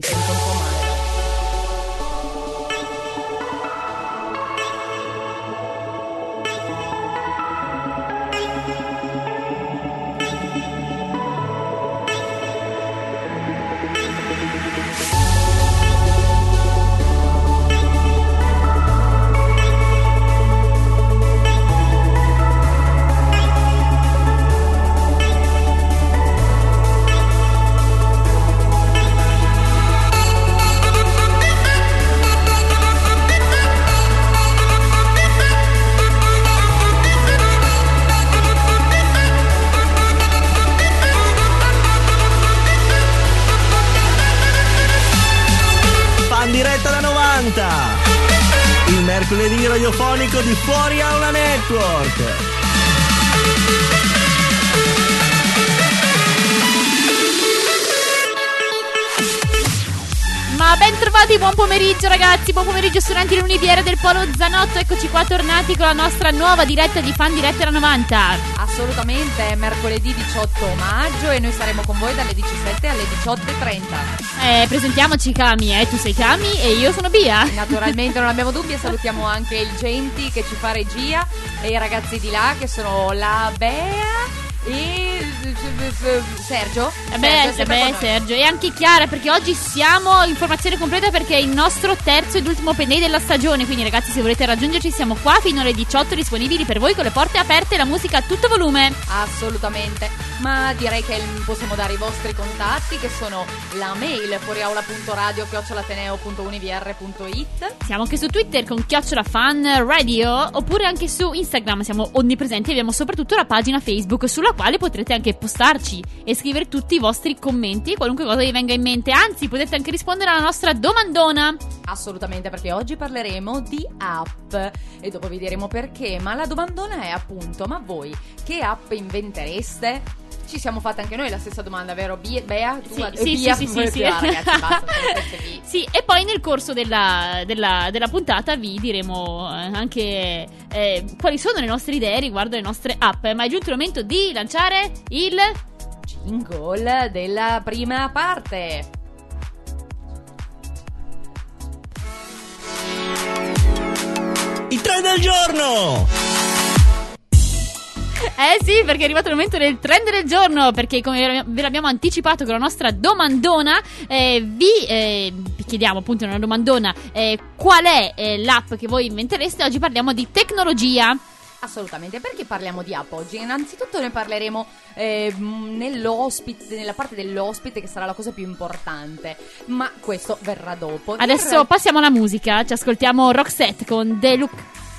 ti sento un po' male. Diretta da 90, il mercoledì radiofonico di Fuori Aula Network. Ma ben trovati, buon pomeriggio ragazzi, buon pomeriggio studenti dell'Univiere del Polo Zanotto. Eccoci qua tornati con la nostra nuova diretta di Fan Diretta da 90. Assolutamente, è mercoledì 18 maggio e noi saremo con voi dalle 17 alle 18:30. Presentiamoci Cami, tu sei Cami e io sono Bia. Naturalmente non abbiamo dubbi, salutiamo anche il Genti che ci fa regia e i ragazzi di là che sono la Bea e Sergio. Sergio e anche Chiara, perché oggi siamo informazione completa perché è il nostro terzo ed ultimo open day della stagione. Quindi ragazzi, se volete raggiungerci siamo qua fino alle 18 disponibili per voi con le porte aperte e la musica a tutto volume. Assolutamente, ma direi che possiamo dare i vostri contatti che sono la mail fuoriaula.radio@ateneo.univr.it. Siamo anche su Twitter con @fanradio oppure anche su Instagram, siamo onnipresenti e abbiamo soprattutto la pagina Facebook sulla quale potrete anche postarci e scrivere tutti i vostri commenti, qualunque cosa vi venga in mente. Anzi, potete anche rispondere alla nostra domandona. Assolutamente, perché oggi parleremo di app e dopo vi diremo perché. Ma la domandona è appunto: ma voi che app inventereste? Ci siamo fatte anche noi la stessa domanda, vero Bea? Sì. Ragazzi, basta, sì, e poi nel corso della puntata vi diremo anche quali sono le nostre idee riguardo le nostre app. Ma è giunto il momento di lanciare il jingle della prima parte. Il trend del giorno! Sì, perché è arrivato il momento del trend del giorno, perché come ve l'abbiamo anticipato con la nostra domandona, vi chiediamo appunto una domandona, qual è l'app che voi inventereste. Oggi parliamo di tecnologia. Assolutamente, perché parliamo di app oggi? Innanzitutto ne parleremo nella parte dell'ospite, che sarà la cosa più importante, ma questo verrà dopo. Adesso passiamo alla musica, ci ascoltiamo Roxette con The Look.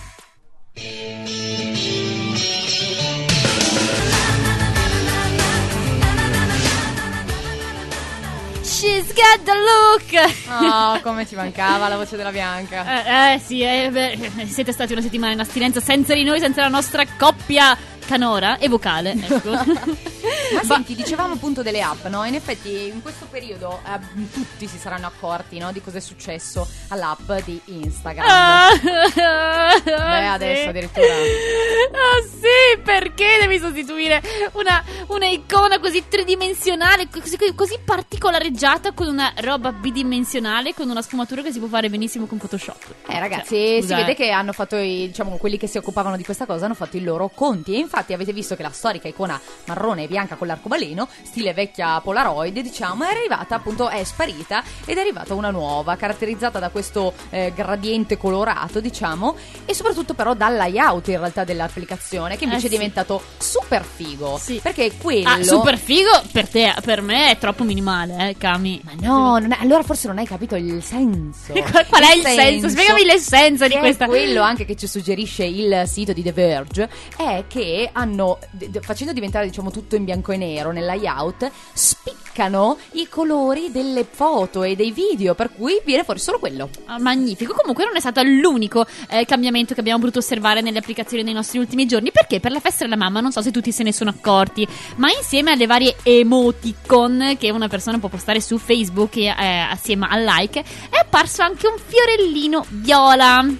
She's got the look. Oh, come ci mancava la voce della Bianca. Sì, siete stati una settimana in astinenza senza di noi, senza la nostra coppia canora e vocale, ecco. Ma senti, dicevamo appunto delle app, no? In effetti in questo periodo tutti si saranno accorti, no? Di cosa è successo all'app di Instagram. Beh, adesso addirittura. Sì, perché devi sostituire una icona così tridimensionale, così particolareggiata con una roba bidimensionale, con una sfumatura che si può fare benissimo con Photoshop. Ragazzi, si vede che hanno fatto quelli che si occupavano di questa cosa hanno fatto i loro conti. E infatti avete visto che la storica icona marrone e bianca con l'arcobaleno, stile vecchia Polaroid, diciamo, è arrivata appunto, è sparita ed è arrivata una nuova, caratterizzata da questo gradiente colorato, diciamo, e soprattutto però dal layout in realtà dell'applicazione, che invece è diventato super figo. Sì. Perché quello super figo per te, per me è troppo minimale, Cami. Ma no, allora forse non hai capito il senso. Qual è il senso? Spiegami l'essenza di questa. Quello anche che ci suggerisce il sito di The Verge è che hanno, facendo diventare diciamo tutto in bianco e nero nel layout, spiccano i colori delle foto e dei video, per cui viene fuori solo quello. Magnifico. Comunque non è stato l'unico cambiamento che abbiamo potuto osservare nelle applicazioni dei nostri ultimi giorni, perché per la festa della mamma, non so se tutti se ne sono accorti, ma insieme alle varie emoticon che una persona può postare su Facebook assieme al like, è apparso anche un fiorellino viola.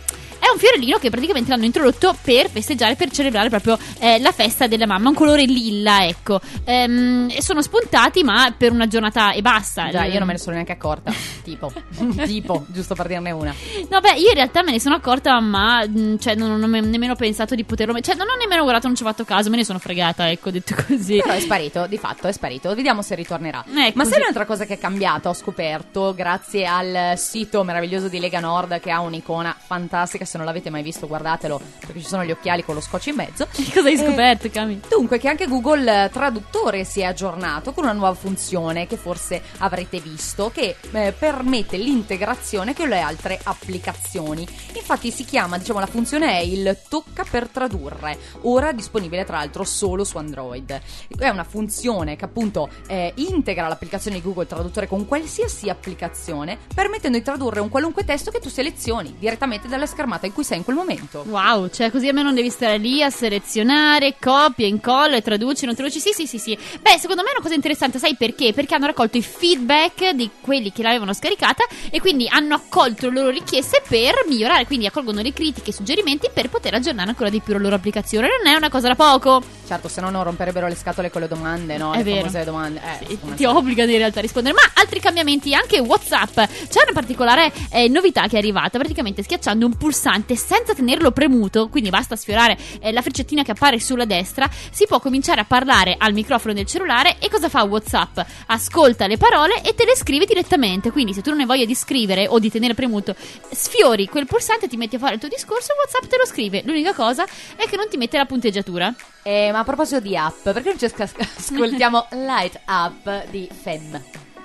È un fiorellino che praticamente l'hanno introdotto per festeggiare, per celebrare proprio la festa della mamma, un colore lilla, ecco. E sono spuntati, ma per una giornata e basta. Già, io non me ne sono neanche accorta. tipo, giusto per dirne una. No, beh, io in realtà me ne sono accorta, ma cioè, non ho nemmeno pensato di poterlo. Cioè, non ho nemmeno guardato, non ci ho fatto caso, me ne sono fregata, ecco, detto così. Però è sparito, di fatto è sparito. Vediamo se ritornerà. Ma così. sai un'altra cosa che è cambiata? Ho scoperto grazie al sito meraviglioso di Lega Nord, che ha un'icona fantastica. Se non l'avete mai visto, guardatelo, perché ci sono gli occhiali con lo scotch in mezzo. Cosa hai scoperto, Cami? Dunque, che anche Google Traduttore si è aggiornato con una nuova funzione che forse avrete visto, che permette l'integrazione con le altre applicazioni. Infatti si chiama, diciamo, la funzione è il tocca per tradurre, ora disponibile tra l'altro solo su Android. È una funzione che appunto integra l'applicazione di Google Traduttore con qualsiasi applicazione, permettendo di tradurre un qualunque testo che tu selezioni direttamente dalla schermata in cui sei in quel momento. Wow, cioè così a me non devi stare lì a selezionare, copia, incolla e traduci, non traduci. Sì. Beh, secondo me è una cosa interessante, sai perché? Perché hanno raccolto i feedback di quelli che l'avevano scaricata e quindi hanno accolto le loro richieste per migliorare, quindi accolgono le critiche e suggerimenti per poter aggiornare ancora di più la loro applicazione. Non è una cosa da poco. Certo, se no non romperebbero le scatole con le domande, no? È le vero. famose domande. Sì, ti obbligano in realtà a rispondere. Ma altri cambiamenti, anche WhatsApp. C'è una particolare novità che è arrivata. Praticamente schiacciando un pulsante senza tenerlo premuto, quindi basta sfiorare la freccettina che appare sulla destra, si può cominciare a parlare al microfono del cellulare. E cosa fa WhatsApp? Ascolta le parole e te le scrive direttamente. Quindi se tu non hai voglia di scrivere o di tenere premuto, sfiori quel pulsante, ti metti a fare il tuo discorso e WhatsApp te lo scrive. L'unica cosa è che non ti mette la punteggiatura. Ma a proposito di app, perché non ci ascoltiamo Light Up di Fem?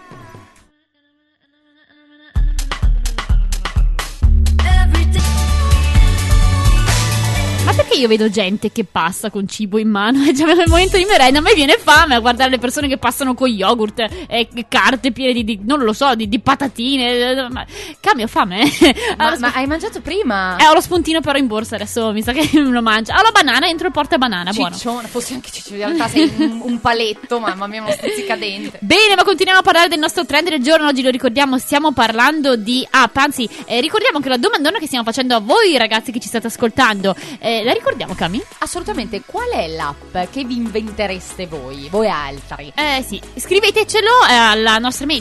Ma perché io vedo gente che passa con cibo in mano e già nel momento di merenda a me viene fame a guardare le persone che passano con yogurt e carte piene di non lo so, di patatine. Cambio, ho fame. Ma hai mangiato prima? Ho lo spuntino però in borsa, adesso mi sa che lo mangio. Ho la banana entro il portabanana, buono. Ciccione, fossi anche ciccione, in realtà sei un paletto, mamma mia, uno stizzicadente. Bene, ma continuiamo a parlare del nostro trend del giorno. Oggi lo ricordiamo, stiamo parlando di app. Anzi, ricordiamo che la domandona che stiamo facendo a voi ragazzi che ci state ascoltando, la ricordiamo, Cami? Assolutamente. Qual è l'app che vi inventereste voi altri? Sì, scrivetecelo alla nostra mail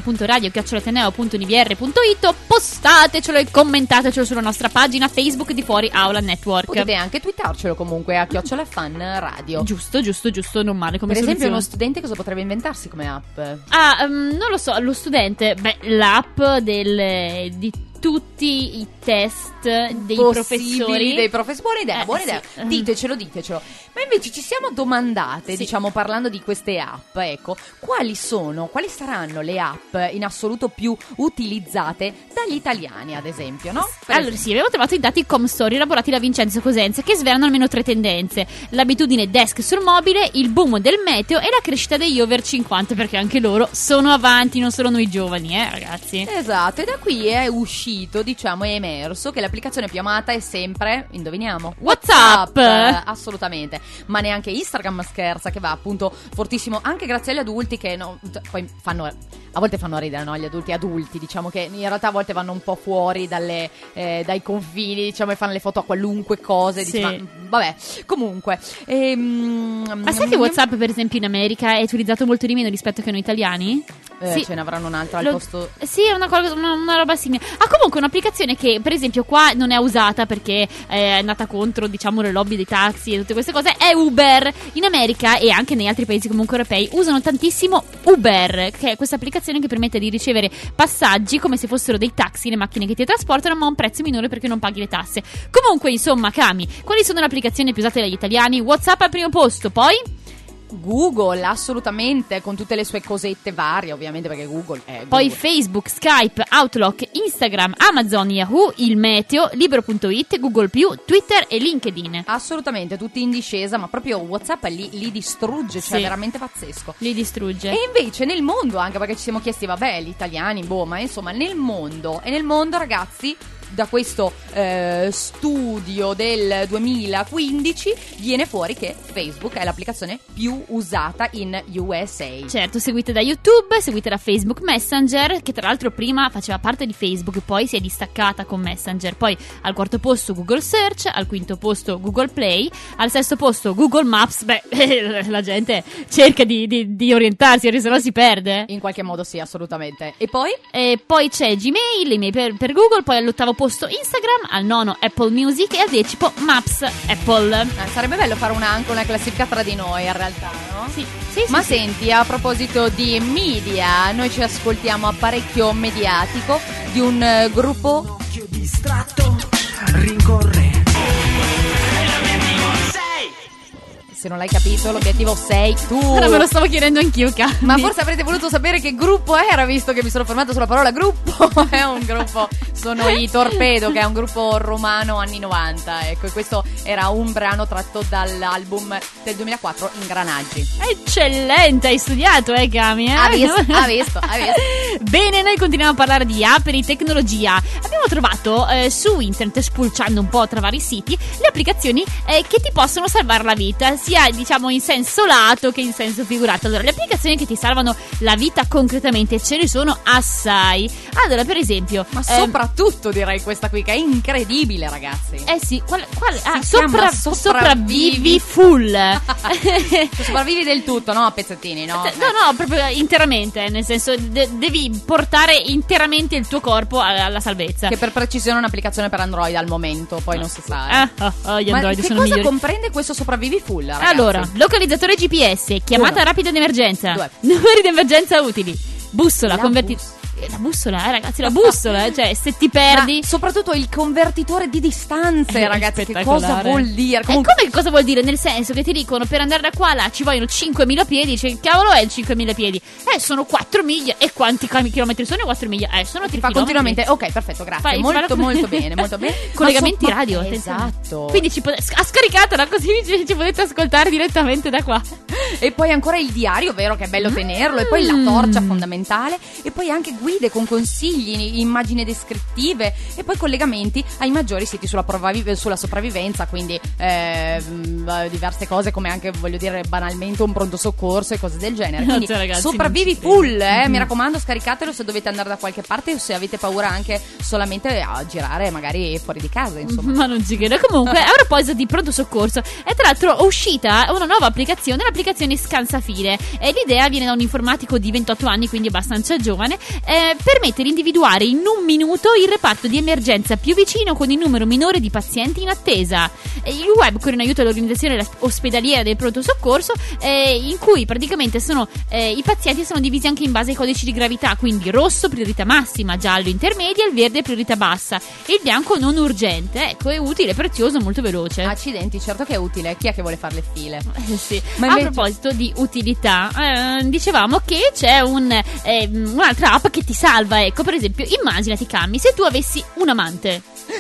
fuoriaula.radio@ateneo.univr.it, postatecelo e commentatecelo sulla nostra pagina Facebook di Fuori Aula Network. Potete anche twittarcelo comunque a @fanradio. Giusto, non male come Per esempio soluzione. uno studente cosa potrebbe inventarsi come app? Non lo so, lo studente, l'app di tutti i test dei professori. Dei professori, buona idea. Sì. Ditecelo. Ma invece ci siamo domandate, Sì. diciamo, parlando di queste app, ecco, quali saranno le app in assoluto più utilizzate dagli italiani, ad esempio, no? Allora sì, avevo trovato i dati Comstory elaborati da Vincenzo Cosenza che svelano almeno 3 tendenze: l'abitudine desk sul mobile, il boom del meteo e la crescita degli over 50, perché anche loro sono avanti, non solo noi giovani, ragazzi. Esatto, e da qui è uscito, diciamo, è emerso che l'applicazione più amata è sempre, indoviniamo, WhatsApp. Assolutamente. Ma neanche Instagram scherza, che va appunto fortissimo anche grazie agli adulti che poi a volte fanno ridere, no? Gli adulti, diciamo, che in realtà a volte vanno un po' fuori dai confini, diciamo, e fanno le foto a qualunque cosa, Sì. dici, ma vabbè, comunque. Ma sai che WhatsApp per esempio in America è utilizzato molto di meno rispetto che noi italiani? Sì. Ce ne avranno un'altra al posto. Sì, è una roba simile. Comunque un'applicazione che per esempio qua non è usata perché è andata contro, diciamo, le lobby dei taxi e tutte queste cose, è Uber. In America e anche negli altri paesi comunque europei usano tantissimo Uber, che è questa applicazione che permette di ricevere passaggi come se fossero dei taxi, le macchine che ti trasportano, ma a un prezzo minore perché non paghi le tasse. Comunque, insomma, Cami, quali sono le applicazioni più usate dagli italiani? WhatsApp al primo posto, poi Google, assolutamente, con tutte le sue cosette varie, ovviamente, perché Google è Google. Poi Facebook, Skype, Outlook, Instagram, Amazon, Yahoo, il Meteo, Libero.it, Google+, Twitter e LinkedIn. Assolutamente, tutti in discesa, ma proprio WhatsApp li distrugge, cioè Sì. veramente pazzesco. Li distrugge. E invece nel mondo, anche perché ci siamo chiesti, vabbè, gli italiani, ma insomma nel mondo, ragazzi, da questo studio del 2015 viene fuori che Facebook è l'applicazione più usata in USA. Certo, seguite da YouTube, seguite da Facebook Messenger, che tra l'altro prima faceva parte di Facebook, poi si è distaccata con Messenger. Poi al quarto posto Google Search, al quinto posto Google Play, al sesto posto Google Maps. Beh, la gente cerca di orientarsi, se no si perde. In qualche modo sì, assolutamente. E poi? Poi c'è Gmail, email per Google, poi all'ottavo posto Instagram, al nono Apple Music e al decimo Maps Apple. Sarebbe bello fare anche una classifica tra di noi in realtà, no? Sì. Ma senti, a proposito di media, noi ci ascoltiamo apparecchio mediatico di un gruppo Occhio distratto, rincorre. Se non l'hai capito, l'obiettivo sei tu. Ora me lo stavo chiedendo anch'io, Cami. Ma forse avrete voluto sapere che gruppo era, visto che mi sono fermata sulla parola gruppo. È un gruppo, sono i Torpedo, che è un gruppo romano anni 90. Ecco, e questo era un brano tratto dall'album del 2004, Ingranaggi. Eccellente, hai studiato, Cami? Ha visto. Bene, noi continuiamo a parlare di app e di tecnologia. Abbiamo trovato su internet, spulciando un po' tra vari siti, le applicazioni che ti possono salvare la vita, sia diciamo in senso lato che in senso figurato. Allora, le applicazioni che ti salvano la vita concretamente ce ne sono assai. Allora, per esempio, ma soprattutto direi questa qui, che è incredibile, ragazzi. Sì, quale? Sopravvivi full. Sopravvivi del tutto, no? A pezzettini, no? No, proprio interamente. Nel senso, devi portare interamente il tuo corpo alla salvezza. Che per precisione è un'applicazione per Android al momento, poi non si sa. Gli Android sono migliori. Ma che cosa comprende questo sopravvivi full, ragazzi? Allora, localizzatore GPS, chiamata rapida d'emergenza, 2 numeri di emergenza utili, bussola, la bussola, ragazzi, la bussola, cioè se ti perdi. Ma soprattutto il convertitore di distanze, ragazzi, che cosa vuol dire? Come che cosa vuol dire? Nel senso che ti dicono per andare da qua a là ci vogliono 5.000 piedi, dice che cavolo è il 5.000 piedi? Sono 4 miglia, e quanti chilometri sono 4 miglia? Sono 3 fa chilometri. Continuamente, ok, perfetto, grazie, molto bene. Collegamenti radio, esatto. Quindi ha scaricatela, così ci potete ascoltare direttamente da qua. E poi ancora il diario, vero, che è bello tenerlo, e poi la torcia fondamentale, e poi anche guide con consigli, immagini descrittive, e poi collegamenti ai maggiori siti sulla sopravvivenza, quindi diverse cose, come anche, voglio dire, banalmente un pronto soccorso e cose del genere. Quindi ragazzi, sopravvivi full, mi raccomando, scaricatelo se dovete andare da qualche parte o se avete paura anche solamente a girare magari fuori di casa, insomma. Ma non ci credo. Comunque, a proposito di pronto soccorso, è tra l'altro uscita una nuova applicazione, l'applicazione Scansafile, e l'idea viene da un informatico di 28 anni, quindi abbastanza giovane. Permette di individuare in un minuto il reparto di emergenza più vicino con il numero minore di pazienti in attesa. Il web corre in aiuto all'organizzazione ospedaliera del pronto soccorso, in cui praticamente i pazienti sono divisi anche in base ai codici di gravità, quindi rosso priorità massima, giallo intermedia, il verde priorità bassa e il bianco non urgente. Ecco, è utile, prezioso, molto veloce. Accidenti, certo che è utile. Chi è che vuole fare le file? Sì. Ma a proposito di utilità, dicevamo che c'è un'altra app che ti salva. Ecco, per esempio, immaginati, Cammi, se tu avessi un amante.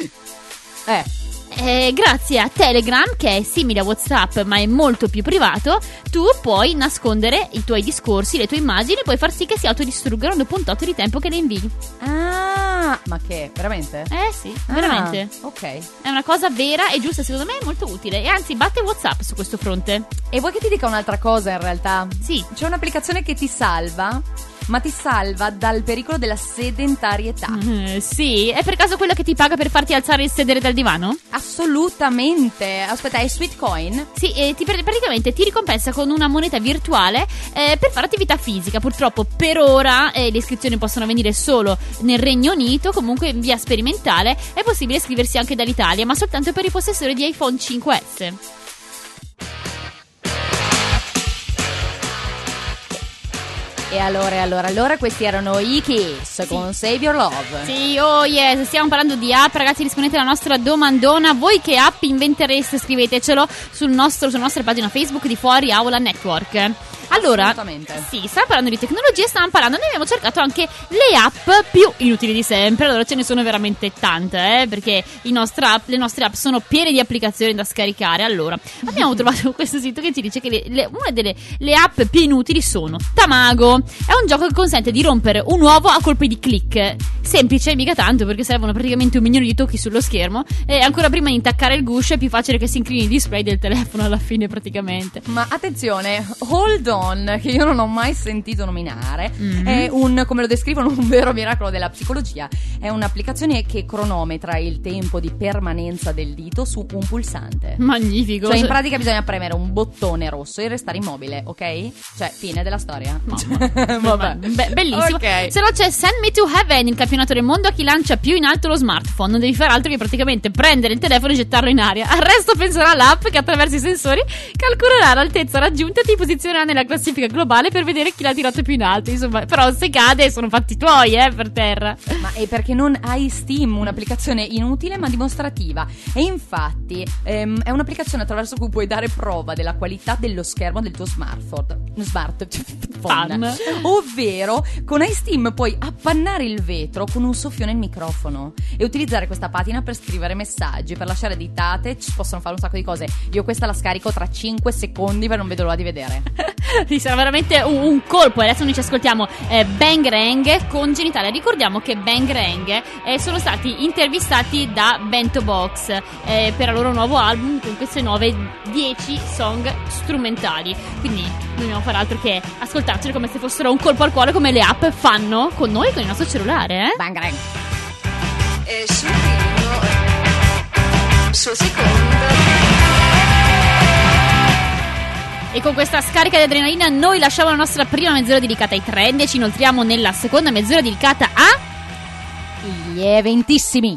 Grazie a Telegram, che è simile a WhatsApp ma è molto più privato, tu puoi nascondere i tuoi discorsi, le tue immagini, puoi far sì che si autodistruggano dopo un tot di tempo che le invii. Ma che? Veramente? Sì, veramente. Ok. È una cosa vera e giusta, secondo me è molto utile, e anzi batte WhatsApp su questo fronte. E vuoi che ti dica un'altra cosa in realtà? Sì. C'è un'applicazione che ti salva, ma ti salva dal pericolo della sedentarietà. Sì, è per caso quello che ti paga per farti alzare il sedere dal divano? Assolutamente. Aspetta, è Sweetcoin? Sì, praticamente ti ricompensa con una moneta virtuale per fare attività fisica. Purtroppo per ora le iscrizioni possono avvenire solo nel Regno Unito, comunque in via sperimentale è possibile iscriversi anche dall'Italia, ma soltanto per i possessori di iPhone 5S. E allora, questi erano i Kiss con Save Your Love. Sì, oh yes, stiamo parlando di app, ragazzi, rispondete alla nostra domandona. Voi che app inventereste? Scrivetecelo sulla nostra pagina Facebook di Fuori Aula Network. Allora, sì, stiamo parlando di tecnologia, noi abbiamo cercato anche le app più inutili di sempre. Allora, ce ne sono veramente tante, perché le nostre app sono piene di applicazioni da scaricare. Allora, abbiamo trovato questo sito che ci dice che una delle app più inutili sono Tamago. È un gioco che consente di rompere un uovo a colpi di click. semplice, mica tanto, perché servono praticamente 1 milione di tocchi sullo schermo, e ancora prima di intaccare il guscio è più facile che si inclini il display del telefono alla fine praticamente. Ma attenzione, Hold On, che io non ho mai sentito nominare, è un, come lo descrivono, un vero miracolo della psicologia. È un'applicazione che cronometra il tempo di permanenza del dito su un pulsante. Magnifico. Cioè in pratica bisogna premere un bottone rosso e restare immobile, ok? Cioè fine della storia. Vabbè. Bellissimo. Ok. Se no c'è Send Me to Heaven, il campionato del mondo a chi lancia più in alto lo smartphone. Non devi fare altro che praticamente prendere il telefono e gettarlo in aria. Al resto penserà l'app che attraverso i sensori calcolerà l'altezza raggiunta e ti posizionerà nella classifica globale per vedere chi l'ha tirato più in alto. Insomma, però se cade sono fatti tuoi, per terra. Ma è perché non hai Steam, un'applicazione inutile ma dimostrativa. E infatti è un'applicazione attraverso cui puoi dare prova della qualità dello schermo del tuo smartphone. Ovvero, con iSteam puoi appannare il vetro con un soffio nel microfono e utilizzare questa patina per scrivere messaggi, per lasciare ditate. Ci possono fare un sacco di cose. Io questa la scarico tra 5 secondi, ma non vedo l'ora di vedere. Sì, sarà veramente un colpo. Adesso noi ci ascoltiamo Bangarang con Genitale. Ricordiamo che Bangarang sono stati intervistati da Bento Box per il loro nuovo album con queste nuove 10 song strumentali. Quindi non dobbiamo fare altro che ascoltarcele come se fossero un colpo al cuore, come le app fanno con noi, con il nostro cellulare. Bangarang. Sul primo, sul secondo. E con questa scarica di adrenalina noi lasciamo la nostra prima mezz'ora dedicata ai trend e ci inoltriamo nella seconda mezz'ora dedicata gli eventissimi.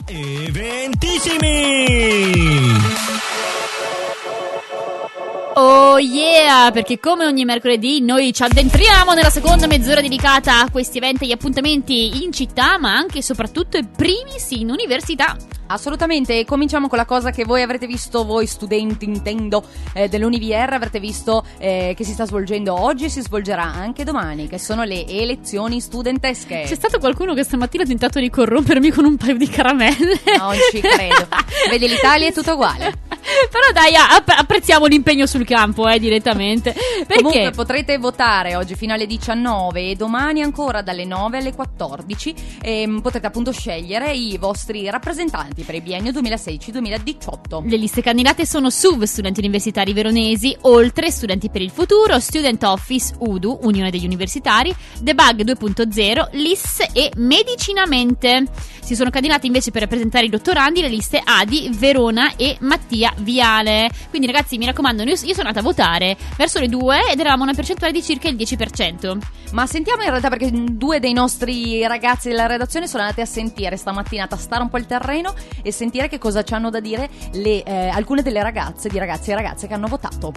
Oh yeah, perché come ogni mercoledì noi ci addentriamo nella seconda mezz'ora dedicata a questi eventi e gli appuntamenti in città, ma anche e soprattutto in primis in università. Assolutamente, e cominciamo con la cosa che voi avrete visto, voi studenti intendo dell'UniVR, avrete visto che si sta svolgendo oggi e si svolgerà anche domani, che sono le elezioni studentesche. C'è stato qualcuno che stamattina ha tentato di corrompermi con un paio di caramelle. Non ci credo. Vedi, l'Italia è tutto uguale. Però dai, apprezziamo l'impegno sul campo direttamente. Perché? Comunque potrete votare oggi fino alle 19 e domani ancora dalle 9 alle 14 e potrete appunto scegliere i vostri rappresentanti per il biennio 2016-2018. Le liste candidate sono SUV, studenti universitari veronesi, Oltre, studenti per il futuro, Student Office, UDU, Unione degli Universitari, Debug 2.0, LIS e Medicinamente. Si sono candidati invece per rappresentare i dottorandi le liste Adi, Verona e Mattia Viale. Quindi ragazzi, mi raccomando, io sono andata a votare verso le 2 ed eravamo una percentuale di circa il 10%. Ma sentiamo in realtà, perché 2 dei nostri ragazzi della redazione sono andati a sentire stamattina, a tastare un po' il terreno e sentire che cosa ci hanno da dire alcune delle ragazze, di ragazzi e ragazze che hanno votato.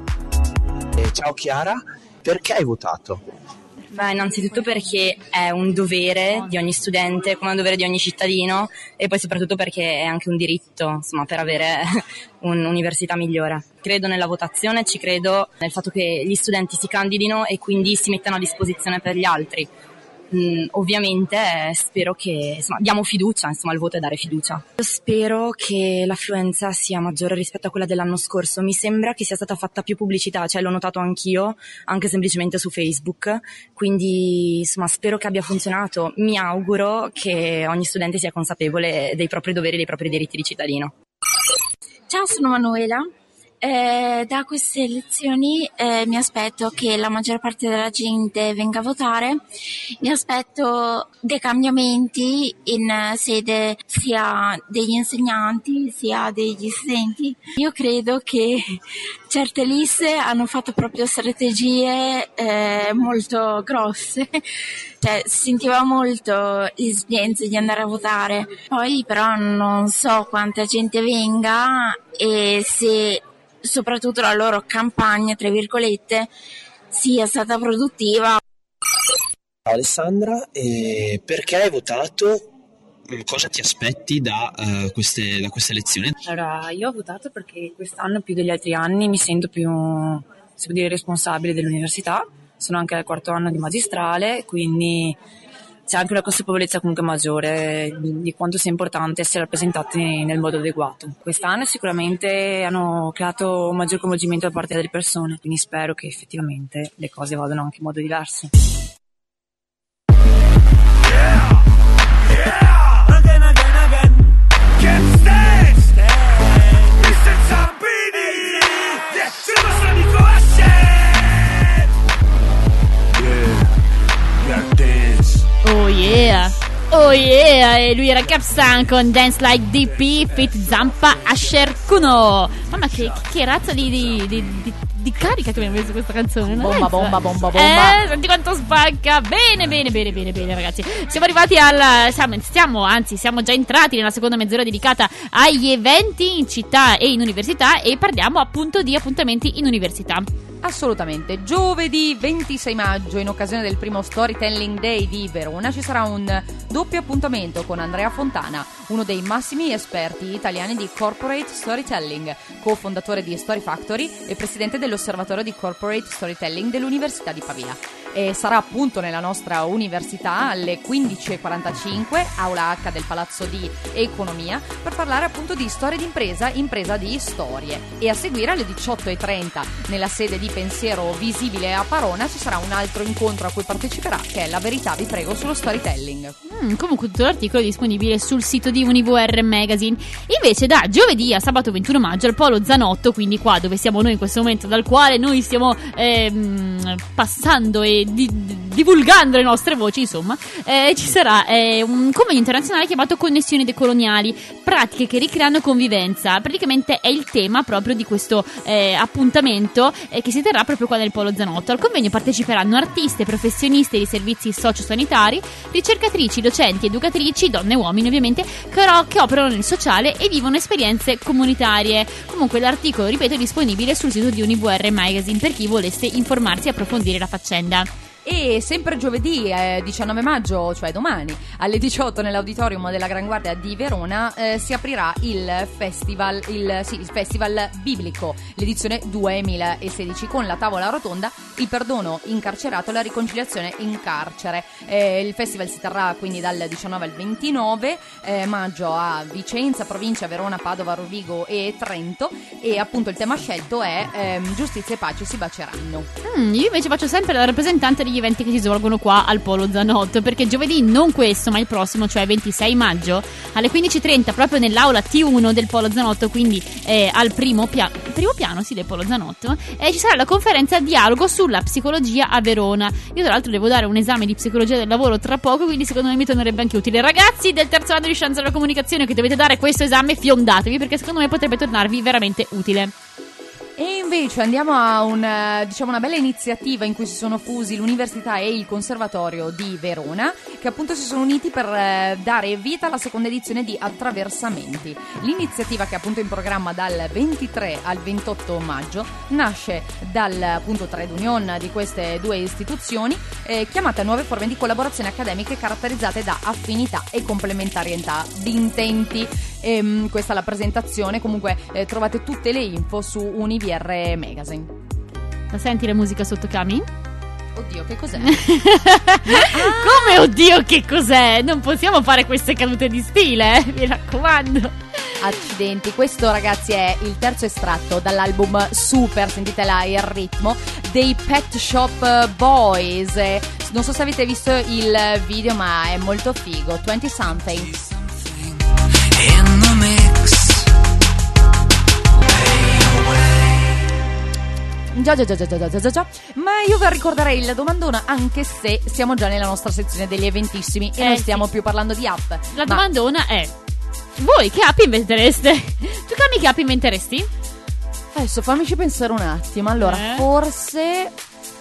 Ciao Chiara, perché hai votato? Beh, innanzitutto perché è un dovere di ogni studente, come un dovere di ogni cittadino, e poi soprattutto perché è anche un diritto, insomma, per avere un'università migliore. Credo nella votazione, ci credo nel fatto che gli studenti si candidino e quindi si mettano a disposizione per gli altri. Ovviamente spero che, insomma, diamo fiducia, insomma, il voto è dare fiducia. Io spero che l'affluenza sia maggiore rispetto a quella dell'anno scorso. Mi sembra che sia stata fatta più pubblicità, cioè l'ho notato anch'io, anche semplicemente su Facebook, quindi insomma spero che abbia funzionato. Mi auguro che ogni studente sia consapevole dei propri doveri e dei propri diritti di cittadino. Ciao, sono Manuela. Da queste elezioni mi aspetto che la maggior parte della gente venga a votare, mi aspetto dei cambiamenti in sede sia degli insegnanti sia degli studenti. Io credo che certe liste hanno fatto proprio strategie molto grosse, cioè sentiva molto l'esigenza di andare a votare, poi però non so quanta gente venga e se soprattutto la loro campagna, tra virgolette, sia stata produttiva. Alessandra, perché hai votato? Cosa ti aspetti da queste elezioni? Allora, io ho votato perché quest'anno più degli altri anni mi sento più, si può dire, responsabile dell'università. Sono anche al 4º anno di magistrale, quindi c'è anche una consapevolezza comunque maggiore di quanto sia importante essere rappresentati nel modo adeguato. Quest'anno sicuramente hanno creato un maggior coinvolgimento da parte delle persone, quindi spero che effettivamente le cose vadano anche in modo diverso. Oh yeah, e lui era Capstan con Dance Like DP Fit Zampa Asher Kuno. Mamma che razza di carica che abbiamo messo questa canzone. Bomba. Senti quanto spacca. Bene ragazzi. Siamo arrivati siamo già entrati nella seconda mezz'ora dedicata agli eventi in città e in università, e parliamo appunto di appuntamenti in università. Assolutamente. Giovedì 26 maggio, in occasione del primo Storytelling Day di Verona, ci sarà un doppio appuntamento con Andrea Fontana, uno dei massimi esperti italiani di Corporate Storytelling, cofondatore di Story Factory e presidente dell'Osservatorio di Corporate Storytelling dell'Università di Pavia. E sarà appunto nella nostra università alle 15.45, aula H del Palazzo di Economia, per parlare appunto di storie d'impresa, impresa di storie. E a seguire alle 18.30 nella sede di Pensiero Visibile a Parona ci sarà un altro incontro a cui parteciperà, che è La verità vi prego sullo storytelling. Comunque tutto l'articolo è disponibile sul sito di UniVR Magazine. Invece da giovedì a sabato 21 maggio al Polo Zanotto, quindi qua dove siamo noi in questo momento, dal quale noi stiamo passando e divulgando le nostre voci, insomma, ci sarà un convegno internazionale chiamato Connessioni decoloniali, pratiche che ricreano convivenza. Praticamente è il tema proprio di questo appuntamento che si terrà proprio qua nel Polo Zanotto. Al convegno parteciperanno artiste, professioniste di servizi sociosanitari, ricercatrici, docenti, educatrici, donne e uomini ovviamente, che operano nel sociale e vivono esperienze comunitarie. Comunque l'articolo, ripeto, è disponibile sul sito di UniVR Magazine per chi volesse informarsi e approfondire la faccenda. E sempre giovedì 19 maggio, cioè domani, alle 18 nell'auditorium della Gran Guardia di Verona si aprirà il festival biblico, l'edizione 2016, con la tavola rotonda Il perdono incarcerato e la riconciliazione in carcere. Il festival si terrà quindi dal 19 al 29 maggio a Vicenza, provincia, Verona, Padova, Rovigo e Trento, e appunto il tema scelto è giustizia e pace si baceranno. Io invece faccio sempre la rappresentante degli eventi che si svolgono qua al Polo Zanotto, perché giovedì, non questo ma il prossimo, cioè 26 maggio alle 15.30 proprio nell'aula T1 del Polo Zanotto, quindi al primo piano sì, del Polo Zanotto, ci sarà la conferenza Dialogo sulla psicologia a Verona. Io tra l'altro devo dare un esame di psicologia del lavoro tra poco, quindi secondo me mi tornerebbe anche utile. Ragazzi del terzo anno di scienza della comunicazione che dovete dare questo esame, fiondatevi, perché secondo me potrebbe tornarvi veramente utile. E invece andiamo a una bella iniziativa in cui si sono fusi l'Università e il Conservatorio di Verona, che appunto si sono uniti per dare vita alla seconda edizione di Attraversamenti. L'iniziativa, che è appunto in programma dal 23 al 28 maggio, nasce dal appunto trade union di queste due istituzioni, chiamate a nuove forme di collaborazione accademiche caratterizzate da affinità e complementarietà di intenti. Questa è la presentazione. Comunque trovate tutte le info su UniVR Magazine. La senti la musica sotto, Cami? Oddio, che cos'è? Come oddio, che cos'è? Non possiamo fare queste cadute di stile, mi raccomando. Accidenti, questo ragazzi è il terzo estratto dall'album Super, sentitela il ritmo, dei Pet Shop Boys. Non so se avete visto il video, ma è molto figo. 20 something. In the mix. Già. Ma io vi ricorderei la domandona, anche se siamo già nella nostra sezione degli eventissimi e non stiamo più parlando di app. La domandona è: voi che app inventereste? Tu, Cami, che app inventeresti? Adesso fammici pensare un attimo. Allora, forse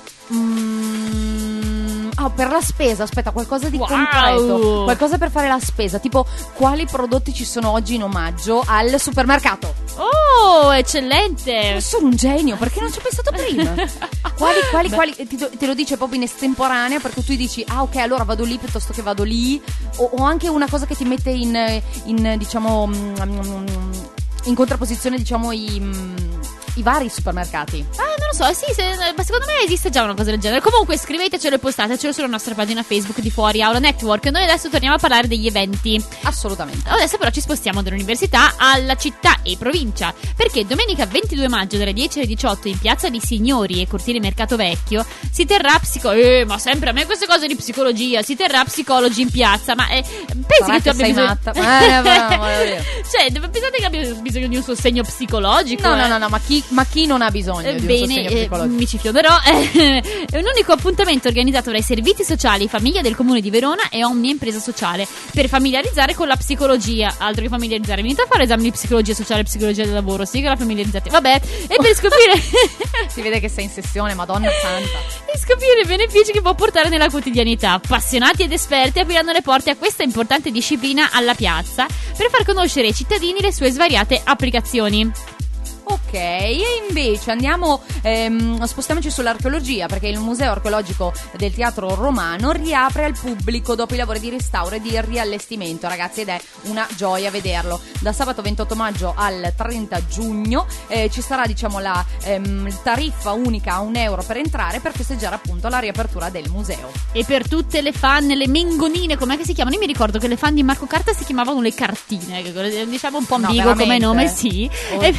per la spesa, aspetta, qualcosa di concreto, qualcosa per fare la spesa, tipo quali prodotti ci sono oggi in omaggio al supermercato. Oh, eccellente! Sono un genio, perché non ci ho pensato prima. Quali te lo dice proprio in estemporanea, perché tu dici ok, allora vado lì piuttosto che vado lì, o anche una cosa che ti mette in diciamo in contrapposizione, diciamo, i vari supermercati. Non lo so, sì, ma secondo me esiste già una cosa del genere. Comunque scrivetecelo e postatecelo sulla nostra pagina Facebook di Fuori Aula Network. Noi adesso torniamo a parlare degli eventi. Assolutamente. Adesso però ci spostiamo dall'università alla città e provincia, perché domenica 22 maggio dalle 10 alle 18 in Piazza di Signori e Cortile Mercato Vecchio si terrà ma sempre a me queste cose di psicologia, si terrà Psicologi in Piazza. Ma pensi che tu abbia bisogno matta? Cioè, pensate che abbia bisogno di un sostegno psicologico? No, ma chi Ma chi non ha bisogno di un sostegno psicologico? Mi ci fionderò. È un unico appuntamento organizzato dai servizi sociali famiglia del comune di Verona e Omnia Impresa Sociale per familiarizzare con la psicologia. Altro che familiarizzare, venite a fare esami di psicologia sociale e psicologia del lavoro, sì che la familiarizzate. Vabbè, e per scoprire si vede che sei in sessione, Madonna santa. E scoprire i benefici che può portare nella quotidianità. Appassionati ed esperti apriranno le porte a questa importante disciplina alla piazza per far conoscere ai cittadini le sue svariate applicazioni. Ok, e invece andiamo, spostiamoci sull'archeologia, perché il Museo Archeologico del Teatro Romano riapre al pubblico dopo i lavori di restauro e di riallestimento, ragazzi, ed è una gioia vederlo. Da sabato 28 maggio al 30 giugno ci sarà, diciamo, la tariffa unica a €1 per entrare per festeggiare appunto la riapertura del museo. E per tutte le fan, le mengonine, com'è che si chiamano? Io mi ricordo che le fan di Marco Carta si chiamavano le cartine, diciamo un po' ambiguo come nome, sì.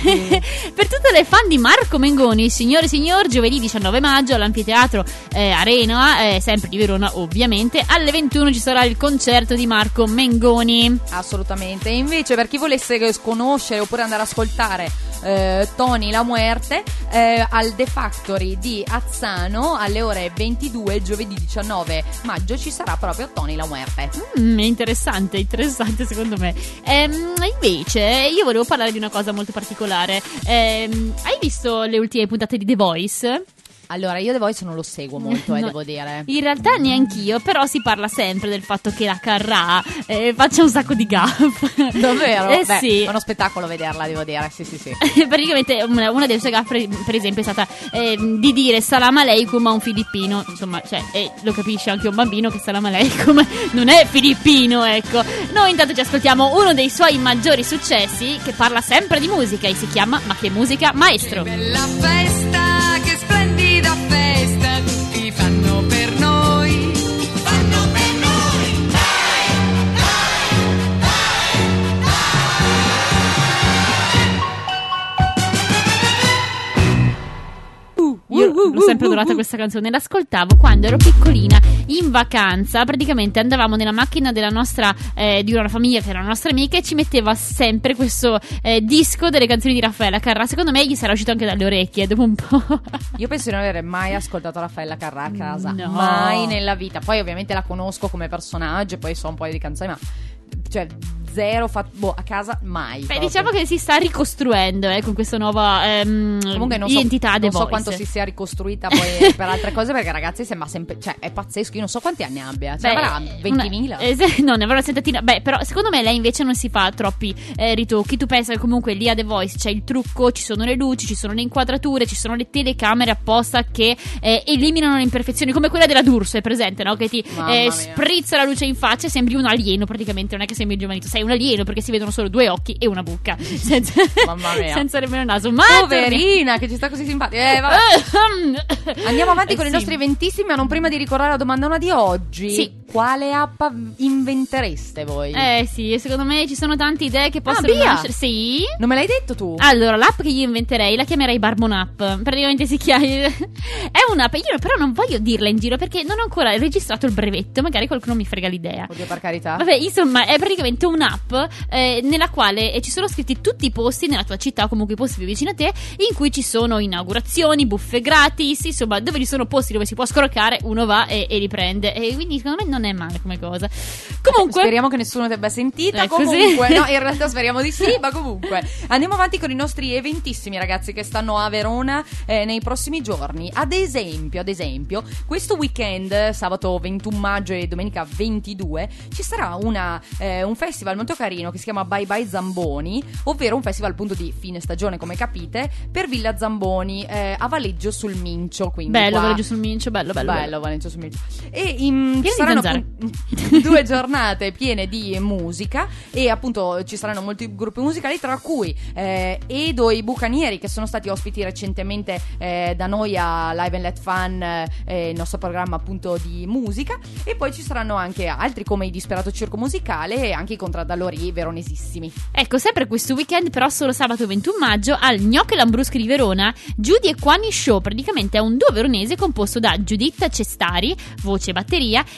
Per tutte le fan di Marco Mengoni, signore e signor, giovedì 19 maggio all'Anfiteatro Arena, sempre di Verona ovviamente, alle 21 ci sarà il concerto di Marco Mengoni. Assolutamente. E invece per chi volesse conoscere oppure andare ad ascoltare Tony La Muerte, al The Factory di Azzano alle ore 22 giovedì 19 maggio ci sarà proprio Tony La Muerte. Interessante secondo me. Invece io volevo parlare di una cosa molto particolare. Hai visto le ultime puntate di The Voice? Allora, io The Voice non lo seguo molto, No, devo dire. In realtà neanch'io, però si parla sempre del fatto che la Carrà faccia un sacco di gaffe. Davvero? Beh, sì. È uno spettacolo vederla, devo dire. Sì. Praticamente una delle sue gaffe, per esempio, è stata di dire salam aleikum a un filippino. Insomma, cioè, lo capisce anche un bambino che salam aleikum non è filippino, ecco. Noi intanto ci ascoltiamo uno dei suoi maggiori successi, che parla sempre di musica e si chiama Ma che musica, maestro. Che bella festa, che splendida festa, tutti fanno per noi. Fanno per noi. Dai, dai, Io l'ho sempre adorata questa canzone, l'ascoltavo quando ero piccolina in vacanza. Praticamente andavamo nella macchina della nostra di una famiglia che era la nostra amica e ci metteva sempre questo disco delle canzoni di Raffaella Carrà. Secondo me gli sarà uscito anche dalle orecchie dopo un po'. Io penso di non avere mai ascoltato Raffaella Carrà a casa, No. mai nella vita. Poi ovviamente la conosco come personaggio e poi so un po' di canzoni, ma cioè zero a casa mai. Beh, diciamo che si sta ricostruendo con questa nuova comunque identità The non so Voice. quanto si sia ricostruita poi per altre cose, perché ragazzi sembra sempre, cioè è pazzesco. Io non so quanti anni abbia, cioè avrà 20.000. No, ne avrà una settantina. Beh, però secondo me lei invece non si fa troppi ritocchi. Tu pensa che comunque lì a The Voice c'è il trucco, ci sono le luci, ci sono le inquadrature, ci sono le telecamere apposta che eliminano le imperfezioni, come quella della D'Urso, è presente, no? Che ti sprizza la luce in faccia e sembri un alieno praticamente. Non è che sembri giovanito, sei un alieno perché si vedono solo 2 occhi e una bocca senza nemmeno il naso. Ma poverina, che ci sta così simpatica. Andiamo avanti con i nostri eventissimi, ma non prima di ricordare la domandona di oggi. Sì. Quale app inventereste voi? Sì, secondo me ci sono tante idee che possono nascere. Sì. Non me l'hai detto tu? Allora, l'app che io inventerei la chiamerei Barbon App. Praticamente si chiama è un'app, io però non voglio dirla in giro perché non ho ancora registrato il brevetto, magari qualcuno mi frega l'idea. Oddio, per carità. Vabbè, insomma, è praticamente un'app nella quale ci sono scritti tutti i posti nella tua città o comunque i posti più vicini a te in cui ci sono inaugurazioni, buffet gratis, insomma, dove ci sono posti dove si può scroccare, uno va e li prende. E quindi secondo me non è male come cosa. Comunque speriamo che nessuno ti abbia sentita. Comunque no, in realtà speriamo di sì, ma comunque andiamo avanti con i nostri eventissimi, ragazzi, che stanno a Verona nei prossimi giorni. Ad esempio questo weekend, sabato 21 maggio e domenica 22, ci sarà un festival molto carino che si chiama Bye Bye Zamboni, ovvero un festival appunto di fine stagione, come capite, per Villa Zamboni a Valeggio sul Mincio. Quindi bello Valeggio sul Mincio, bello Valeggio sul Mincio. E ci saranno 2 giornate piene di musica e appunto ci saranno molti gruppi musicali, tra cui Edo e i Bucanieri, che sono stati ospiti recentemente da noi a Live and Let Fun, il nostro programma appunto di musica, e poi ci saranno anche altri come i Disperato Circo Musicale e anche i Contraddallori veronesissimi. Ecco, sempre questo weekend, però solo sabato 21 maggio al Gnocchi Lambruschi di Verona, Giudi e Quani Show. Praticamente è un duo veronese composto da Giuditta Cestari, voce e batteria, e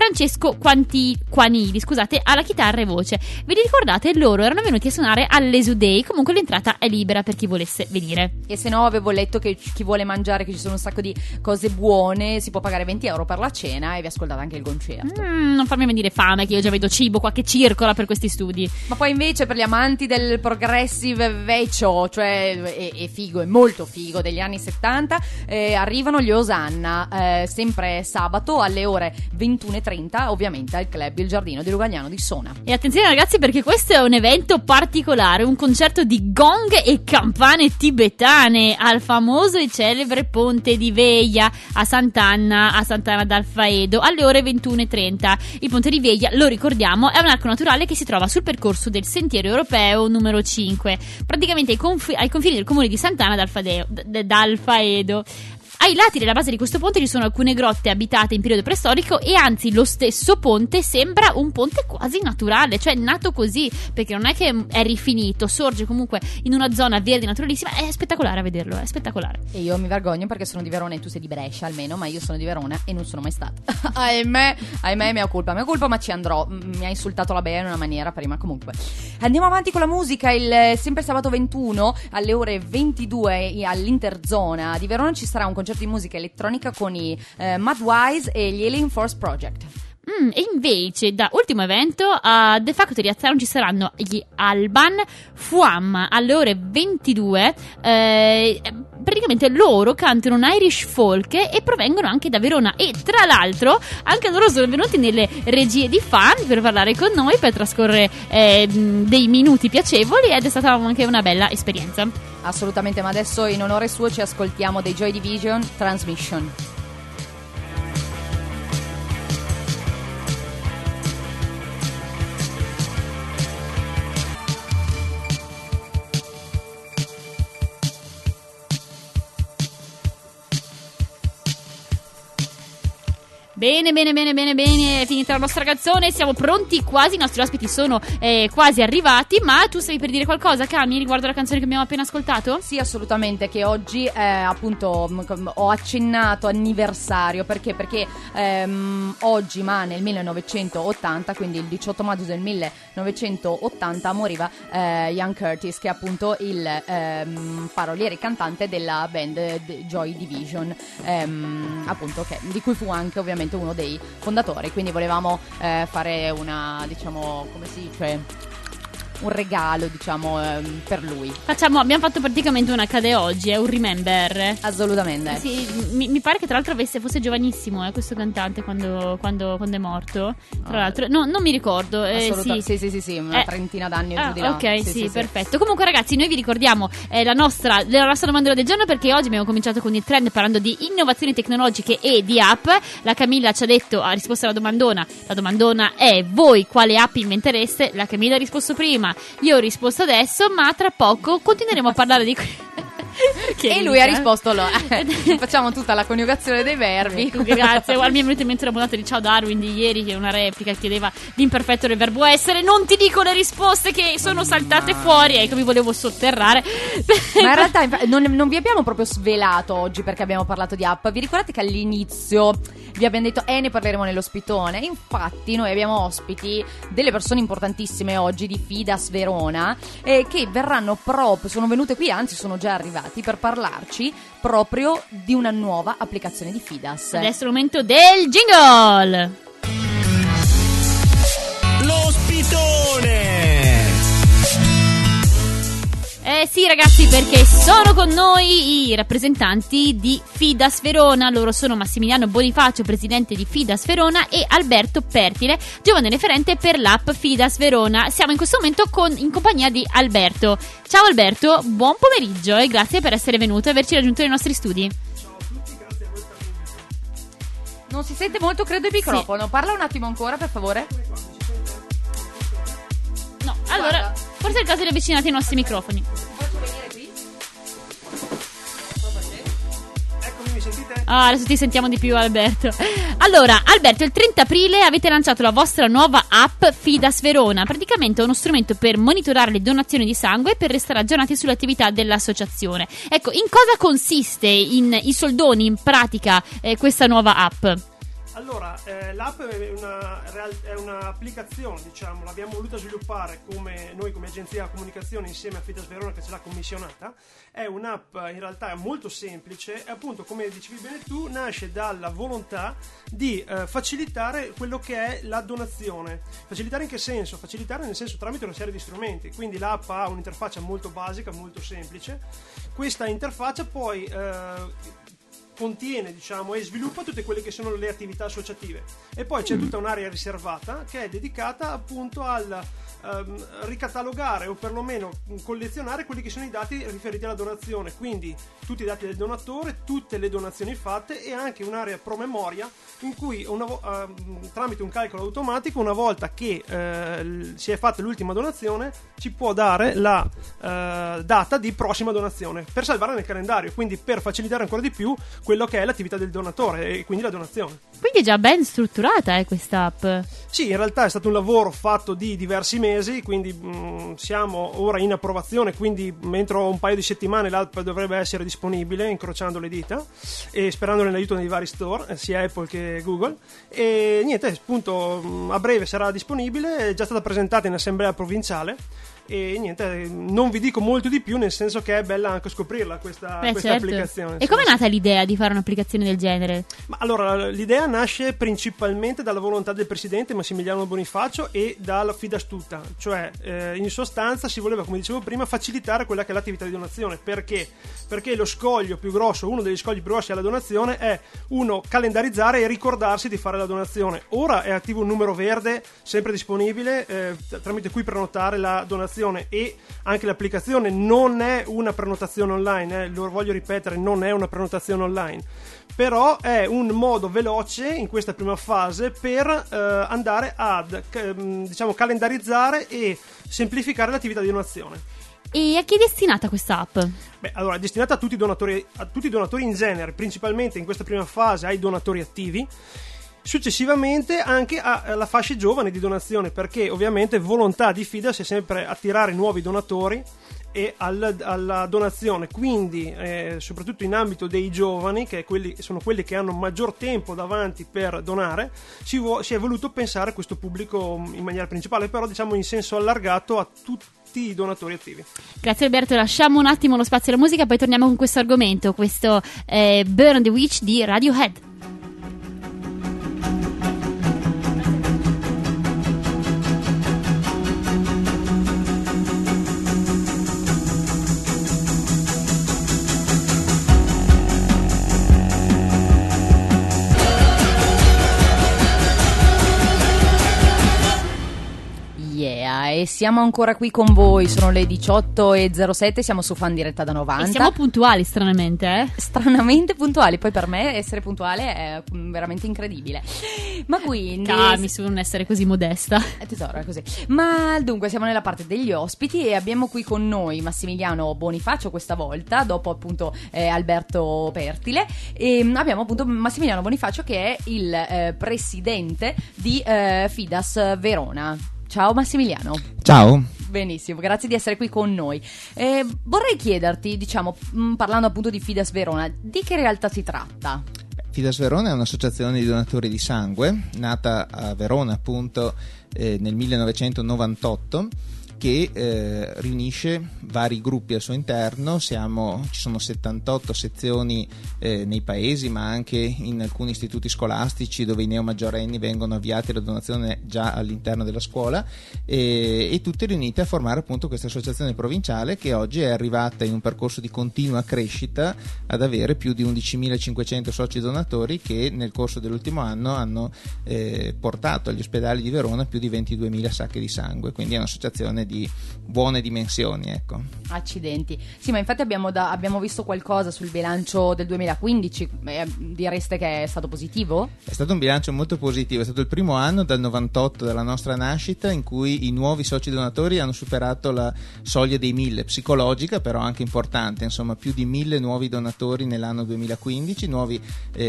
Francesco Quanili, scusate, alla chitarra e voce. Vi ricordate? Loro erano venuti a suonare all'Esudei. Comunque l'entrata è libera per chi volesse venire. E se no avevo letto che chi vuole mangiare, che ci sono un sacco di cose buone, si può pagare 20 euro per la cena e vi ascoltate anche il concerto. Non farmi venire fame, che io già vedo cibo qua che circola per questi studi. Ma poi invece per gli amanti del progressive vecchio, cioè è figo, è molto figo, degli anni 70, arrivano gli Osanna, sempre sabato alle ore 21:30, ovviamente al club Il Giardino di Lugagnano di Sona. E attenzione ragazzi, perché questo è un evento particolare, un concerto di gong e campane tibetane al famoso e celebre ponte di Veia a Sant'Anna d'Alfaedo alle ore 21:30. Il ponte di Veia, lo ricordiamo, è un arco naturale che si trova sul percorso del sentiero europeo numero 5, praticamente ai confini del comune di Sant'Anna d'Alfaedo. Ai lati della base di questo ponte ci sono alcune grotte abitate in periodo preistorico e anzi lo stesso ponte sembra un ponte quasi naturale, cioè nato così, perché non è che è rifinito, sorge comunque in una zona verde naturalissima. È spettacolare a vederlo, è spettacolare. E io mi vergogno perché sono di Verona e tu sei di Brescia almeno, ma io sono di Verona e non sono mai stata. ahimè, mea colpa, ma ci andrò. Mi ha insultato la Bea in una maniera prima. Comunque andiamo avanti con la musica. Sempre sabato 21 alle ore 22 all'Interzona di Verona ci sarà un concerto di musica elettronica con i Madwise e gli Alien Force Project. E invece da ultimo evento a The Factory a Zara ci saranno gli Alban Fuam alle ore 22. Praticamente loro cantano un Irish folk e provengono anche da Verona, e tra l'altro anche loro sono venuti nelle regie di Fan per parlare con noi, per trascorrere dei minuti piacevoli, ed è stata anche una bella esperienza. Assolutamente, ma adesso in onore suo ci ascoltiamo dei Joy Division, Transmission. Bene, è finita la nostra canzone, siamo pronti quasi, i nostri ospiti sono quasi arrivati, ma tu stavi per dire qualcosa, Cami, riguardo la canzone che abbiamo appena ascoltato? Sì, assolutamente, che oggi appunto ho accennato anniversario, perché oggi, ma nel 1980, quindi il 18 maggio del 1980, moriva Ian Curtis, che è appunto il paroliere e cantante della band Joy Division, appunto, di cui fu anche ovviamente uno dei fondatori, quindi volevamo fare una, diciamo, come si dice, un regalo, diciamo, per lui. Abbiamo fatto praticamente un accade oggi, è un remember. Assolutamente. Sì, mi pare che tra l'altro fosse giovanissimo questo cantante quando è morto. Tra l'altro, no, non mi ricordo. Sì, una trentina d'anni o giù di là. Ok, sì, perfetto. Comunque ragazzi, noi vi ricordiamo la nostra domanda del giorno, perché oggi abbiamo cominciato con il trend parlando di innovazioni tecnologiche e di app. La Camilla ci ha risposto alla domandona. La domandona è: voi quale app inventereste? La Camilla ha risposto prima, io ho risposto adesso, ma tra poco continueremo a parlare di e lui ha risposto facciamo tutta la coniugazione dei verbi. Grazie. Guarda, mi è venuta in mente la puntata di Ciao Darwin di ieri, che è una replica, chiedeva l'imperfetto del verbo essere. Non ti dico le risposte che sono saltate fuori, ecco, mi volevo sotterrare. Ma in realtà non vi abbiamo proprio svelato oggi perché abbiamo parlato di app. Vi ricordate che all'inizio vi abbiamo detto ne parleremo nell'ospitone? Infatti noi abbiamo ospiti delle persone importantissime oggi di Fidas Verona, che verranno proprio, sono venute qui, anzi sono già arrivati per parlarci proprio di una nuova applicazione di Fidas. Adesso è il momento del jingle. L'ospitone. Sì ragazzi, perché sono con noi i rappresentanti di Fidas Verona. Loro sono Massimiliano Bonifacio, presidente di Fidas Verona, e Alberto Pertile, giovane referente per l'app Fidas Verona. Siamo in questo momento in compagnia di Alberto. Ciao Alberto, buon pomeriggio e grazie per essere venuto e averci raggiunto nei nostri studi. Ciao a tutti, grazie a voi per l'invito. Non si sente molto, credo, il microfono. Sì. Parla un attimo ancora, per favore. No, allora, forse è il caso di avvicinare i nostri microfoni. Faccio venire qui. Eccomi, mi sentite? Adesso ti sentiamo di più, Alberto. Allora, Alberto, il 30 aprile avete lanciato la vostra nuova app Fidas Verona. Praticamente è uno strumento per monitorare le donazioni di sangue e per restare aggiornati sulle attività dell'associazione. Ecco, in cosa consiste in soldoni, in pratica, questa nuova app? Allora, l'app è un'applicazione, diciamo, l'abbiamo voluta sviluppare come agenzia comunicazione insieme a Fidas Verona che ce l'ha commissionata. È un'app in realtà molto semplice e appunto, come dicevi bene tu, nasce dalla volontà di facilitare quello che è la donazione. Facilitare in che senso? Facilitare nel senso tramite una serie di strumenti, quindi l'app ha un'interfaccia molto basica, molto semplice. Questa interfaccia poi contiene, diciamo, e sviluppa tutte quelle che sono le attività associative, e poi c'è tutta un'area riservata che è dedicata appunto al ricatalogare o perlomeno collezionare quelli che sono i dati riferiti alla donazione, quindi tutti i dati del donatore, tutte le donazioni fatte, e anche un'area promemoria in cui tramite un calcolo automatico, una volta che si è fatta l'ultima donazione, ci può dare la data di prossima donazione per salvare nel calendario, quindi per facilitare ancora di più quello che è l'attività del donatore e quindi la donazione. Quindi è già ben strutturata questa app. Sì, in realtà è stato un lavoro fatto di diversi mesi, quindi siamo ora in approvazione, quindi entro un paio di settimane l'app dovrebbe essere disponibile, incrociando le dita e sperando nell'aiuto dei vari store, sia Apple che Google, e niente, appunto a breve sarà disponibile, è già stata presentata in assemblea provinciale. E niente, non vi dico molto di più, nel senso che è bella anche scoprirla questa Certo. applicazione. E com'è nata l'idea di fare un'applicazione del genere? Ma allora, l'idea nasce principalmente dalla volontà del presidente Massimiliano Bonifacio e dalla Fidas tutta, cioè in sostanza si voleva, come dicevo prima, facilitare quella che è l'attività di donazione. Perché? Perché lo scoglio più grosso, uno degli scogli più grossi alla donazione è calendarizzare e ricordarsi di fare la donazione. Ora è attivo un numero verde sempre disponibile tramite cui prenotare la donazione, e anche l'applicazione non è una prenotazione online, lo voglio ripetere, non è una prenotazione online, però è un modo veloce in questa prima fase per andare ad diciamo calendarizzare e semplificare l'attività di donazione. E a chi è destinata questa app? Beh, allora, è destinata a tutti i donatori in genere, principalmente in questa prima fase ai donatori attivi. Successivamente anche alla fascia giovane di donazione, perché ovviamente volontà di Fidas è sempre attirare nuovi donatori e alla donazione, quindi soprattutto in ambito dei giovani, che sono quelli che hanno maggior tempo davanti per donare, si è voluto pensare a questo pubblico in maniera principale, però diciamo in senso allargato a tutti i donatori attivi. Grazie Alberto, lasciamo un attimo lo spazio alla musica, poi torniamo con questo argomento, questo Burn the Witch di Radiohead. E siamo ancora qui con voi, sono le 18:07, siamo su Fan Diretta da 90. E siamo puntuali stranamente, Stranamente puntuali, poi per me essere puntuale è veramente incredibile. Ma quindi calmi su non essere così modesta. Tesoro, è così. Ma dunque siamo nella parte degli ospiti e abbiamo qui con noi Massimiliano Bonifacio questa volta, dopo appunto Alberto Pertile, e abbiamo appunto Massimiliano Bonifacio che è il presidente di Fidas Verona. Ciao Massimiliano. Ciao. Benissimo, grazie di essere qui con noi. Vorrei chiederti, diciamo, parlando appunto di Fidas Verona, di che realtà si tratta? Fidas Verona è un'associazione di donatori di sangue, nata a Verona appunto nel 1998, che riunisce vari gruppi al suo interno. Ci sono 78 sezioni nei paesi, ma anche in alcuni istituti scolastici dove i neomaggiorenni vengono avviati alla donazione già all'interno della scuola, e tutte riunite a formare appunto questa associazione provinciale, che oggi è arrivata in un percorso di continua crescita ad avere più di 11.500 soci donatori, che nel corso dell'ultimo anno hanno portato agli ospedali di Verona più di 22.000 sacche di sangue, quindi è un'associazione di buone dimensioni, ecco. Accidenti. Sì, ma infatti abbiamo visto qualcosa sul bilancio del 2015, direste che è stato positivo? È stato un bilancio molto positivo, è stato il primo anno dal 98, dalla nostra nascita, in cui i nuovi soci donatori hanno superato la soglia dei 1.000, psicologica però anche importante, insomma più di 1.000 nuovi donatori nell'anno 2015, nuovi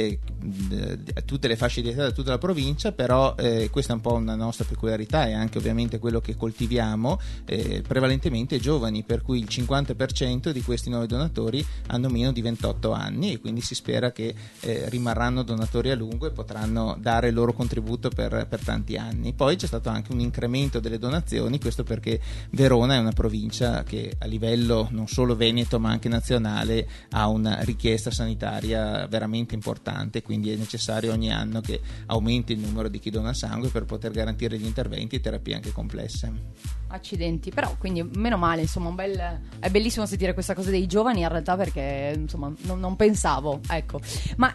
tutte le fasce di età da tutta la provincia, però questa è un po' una nostra peculiarità e anche ovviamente quello che coltiviamo, prevalentemente giovani, per cui il 50% di questi nuovi donatori hanno meno di 28 anni e quindi si spera che rimarranno donatori a lungo e potranno dare il loro contributo per tanti anni. Poi c'è stato anche un incremento delle donazioni, questo perché Verona è una provincia che a livello non solo veneto ma anche nazionale ha una richiesta sanitaria veramente importante, quindi è necessario ogni anno che aumenti il numero di chi dona sangue per poter garantire gli interventi e terapie anche complesse. Accidenti, però quindi meno male, insomma, è bellissimo sentire questa cosa dei giovani in realtà, perché insomma non pensavo, ecco. Ma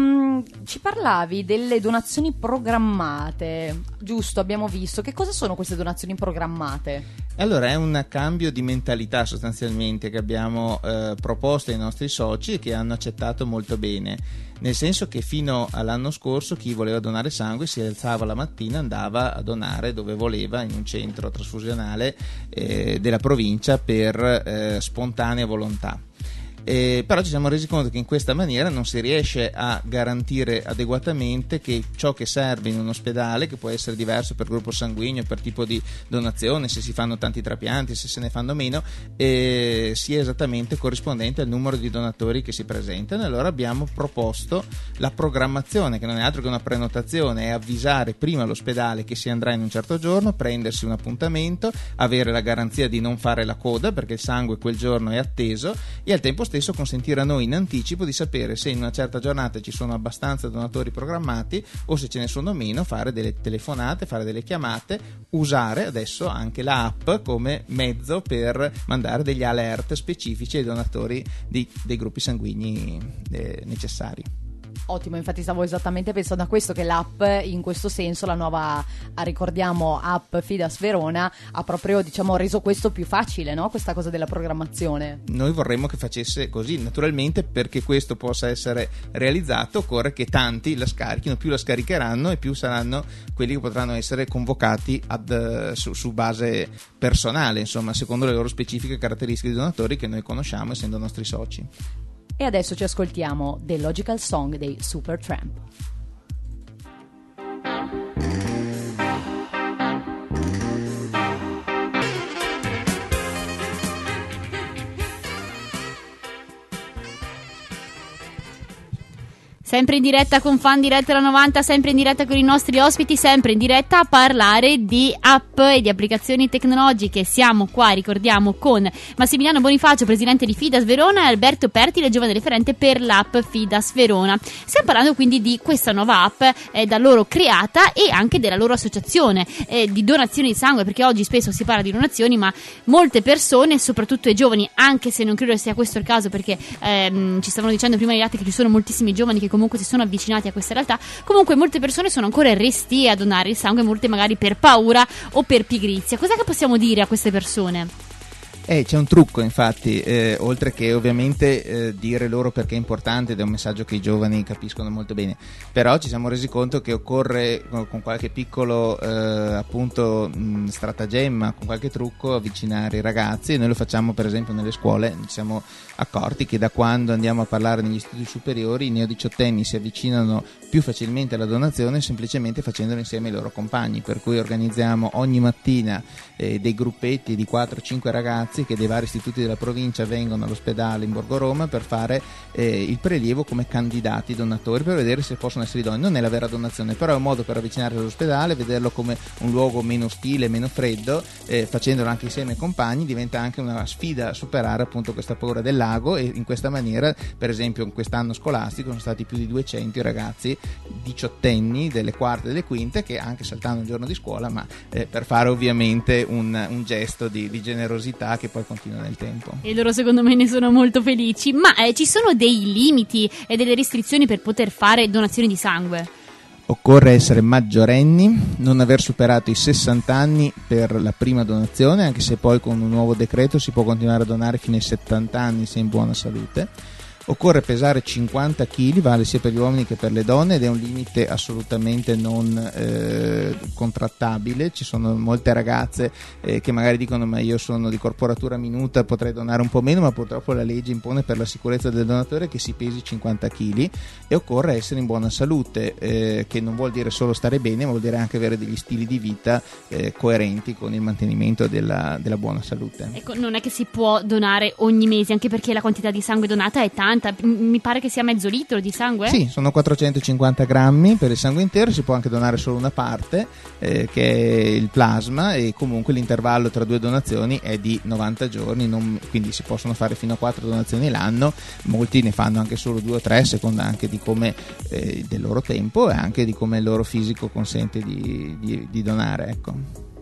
ci parlavi delle donazioni programmate, giusto? Abbiamo visto, che cosa sono queste donazioni programmate? Allora, è un cambio di mentalità sostanzialmente che abbiamo proposto ai nostri soci e che hanno accettato molto bene, nel senso che fino all'anno scorso chi voleva donare sangue si alzava la mattina, andava a donare dove voleva in un centro trasfusionale della provincia per spontanea volontà. Però ci siamo resi conto che in questa maniera non si riesce a garantire adeguatamente che ciò che serve in un ospedale, che può essere diverso per gruppo sanguigno, per tipo di donazione, se si fanno tanti trapianti, se se ne fanno meno, sia esattamente corrispondente al numero di donatori che si presentano. Allora abbiamo proposto la programmazione, che non è altro che una prenotazione, è avvisare prima l'ospedale che si andrà in un certo giorno, prendersi un appuntamento, avere la garanzia di non fare la coda perché il sangue quel giorno è atteso, e al tempo stesso consentire a noi in anticipo di sapere se in una certa giornata ci sono abbastanza donatori programmati o se ce ne sono meno, fare delle telefonate, fare delle chiamate, usare adesso anche la app come mezzo per mandare degli alert specifici ai donatori dei gruppi sanguigni necessari. Ottimo, infatti stavo esattamente pensando a questo, che l'app in questo senso, la nuova, ricordiamo, app Fidas Verona, ha proprio, diciamo, reso questo più facile, no? Questa cosa della programmazione. Noi vorremmo che facesse così, naturalmente perché questo possa essere realizzato occorre che tanti la scarichino, più la scaricheranno e più saranno quelli che potranno essere convocati su base personale, insomma, secondo le loro specifiche caratteristiche di donatori che noi conosciamo essendo nostri soci. E adesso ci ascoltiamo The Logical Song dei Supertramp. Sempre in diretta con Fan Diretta la 90, sempre in diretta con i nostri ospiti, sempre in diretta a parlare di app e di applicazioni tecnologiche. Siamo qua, ricordiamo, con Massimiliano Bonifacio, presidente di Fidas Verona, e Alberto Pertile, giovane referente per l'app Fidas Verona. Stiamo parlando quindi di questa nuova app da loro creata e anche della loro associazione di donazioni di sangue, perché oggi spesso si parla di donazioni, ma molte persone, soprattutto i giovani, anche se non credo sia questo il caso, perché ci stavano dicendo prima di che ci sono moltissimi giovani che comunque si sono avvicinati a questa realtà, comunque molte persone sono ancora restie a donare il sangue, molte magari per paura o per pigrizia. Cos'è che possiamo dire a queste persone? C'è un trucco, infatti, oltre che ovviamente dire loro perché è importante, ed è un messaggio che i giovani capiscono molto bene, però ci siamo resi conto che occorre con qualche piccolo appunto stratagemma, con qualche trucco, avvicinare i ragazzi, e noi lo facciamo per esempio nelle scuole. Ci siamo accorti che da quando andiamo a parlare negli istituti superiori i neodiciottenni si avvicinano più facilmente alla donazione semplicemente facendolo insieme ai loro compagni, per cui organizziamo ogni mattina dei gruppetti di 4-5 ragazzi che dei vari istituti della provincia vengono all'ospedale in Borgo Roma per fare il prelievo come candidati donatori, per vedere se possono essere idonei. Non è la vera donazione, però è un modo per avvicinarsi all'ospedale, vederlo come un luogo meno ostile, meno freddo, facendolo anche insieme ai compagni diventa anche una sfida a superare appunto questa paura del lago, e in questa maniera, per esempio in quest'anno scolastico sono stati più di 200 ragazzi diciottenni delle quarte e delle quinte che anche saltando un giorno di scuola, ma per fare ovviamente un gesto di generosità che poi continua nel tempo. E loro secondo me ne sono molto felici. Ma ci sono dei limiti e delle restrizioni per poter fare donazioni di sangue? Occorre essere maggiorenni, non aver superato i 60 anni per la prima donazione, anche se poi con un nuovo decreto si può continuare a donare fino ai 70 anni se in buona salute. Occorre pesare 50 kg, vale sia per gli uomini che per le donne, ed è un limite assolutamente non contrattabile. Ci sono molte ragazze che magari dicono: ma io sono di corporatura minuta, potrei donare un po' meno, ma purtroppo la legge impone per la sicurezza del donatore che si pesi 50 kg, e occorre essere in buona salute, che non vuol dire solo stare bene, ma vuol dire anche avere degli stili di vita coerenti con il mantenimento della buona salute. Ecco, non è che si può donare ogni mese, anche perché la quantità di sangue donata è tanta, mi pare che sia mezzo litro di sangue? Sì, sono 450 grammi per il sangue intero, si può anche donare solo una parte, che è il plasma, e comunque l'intervallo tra 2 donazioni è di 90 giorni, quindi si possono fare fino a 4 donazioni l'anno. Molti ne fanno anche solo 2 o 3, a seconda anche di come del loro tempo e anche di come il loro fisico consente di donare, ecco.